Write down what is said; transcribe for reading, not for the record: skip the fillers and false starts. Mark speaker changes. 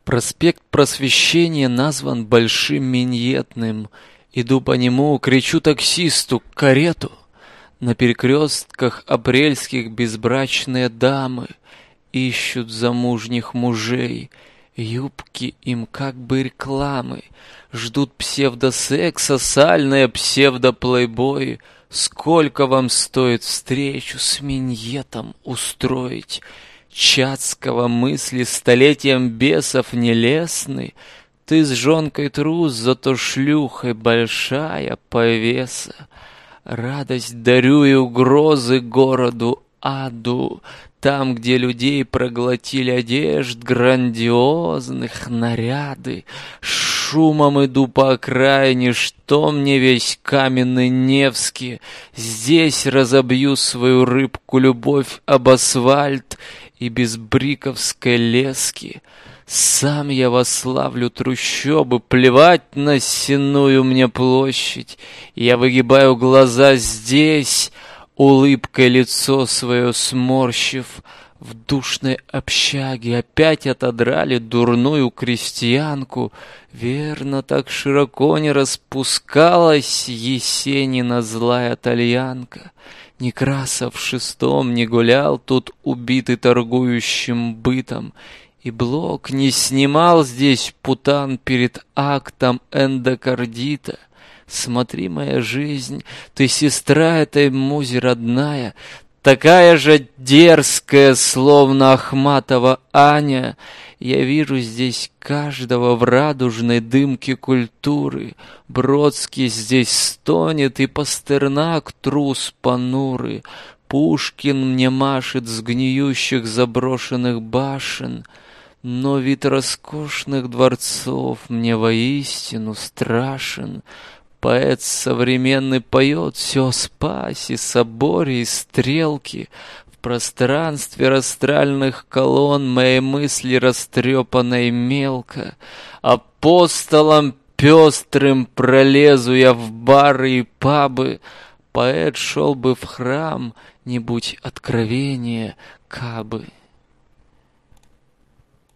Speaker 1: Проспект Просвещения назван Большим Миньетным. Иду по нему, кричу таксисту «Карету!». На перекрестках апрельских безбрачные дамы ищут замужних мужей. Юбки им как бы рекламы. Ждут псевдосекса, сальные псевдоплейбои. Сколько вам стоит встречу с миньетом устроить? Чацкого мысли столетием бесов нелестны. Ты с жонкой трус, зато шлюхой большая повеса. Радость дарю и угрозы городу аду, там, где людей проглотили одежд грандиозных наряды. Шумом иду по окраине, что мне весь каменный Невский. Здесь разобью свою рыбку любовь об асфальт и без бриковской лески. Сам я восславлю трущобы, плевать на сенную мне площадь. Я выгибаю глаза здесь, улыбкой лицо свое сморщив. В душной общаге опять отодрали дурную крестьянку. Верно, так широко не распускалась Есенина злая тальянка. Некрасов в шестом не гулял тут, убитый торгующим бытом. И Блок не снимал здесь путан перед актом эндокардита. Смотри, моя жизнь, ты сестра этой музе родная, такая же дерзкая, словно Ахматова Аня. Я вижу здесь каждого в радужной дымке культуры. Бродский здесь стонет, и Пастернак трус понурый. Пушкин мне машет с гниющих заброшенных башен. Но вид роскошных дворцов мне воистину страшен. Поэт современный поет все о Спасе, соборе и стрелке. В пространстве растральных колонн мои мысли растрепаны мелко. Апостолом пестрым пролезу я в бары и пабы. Поэт шел бы в храм, не будь откровения, кабы.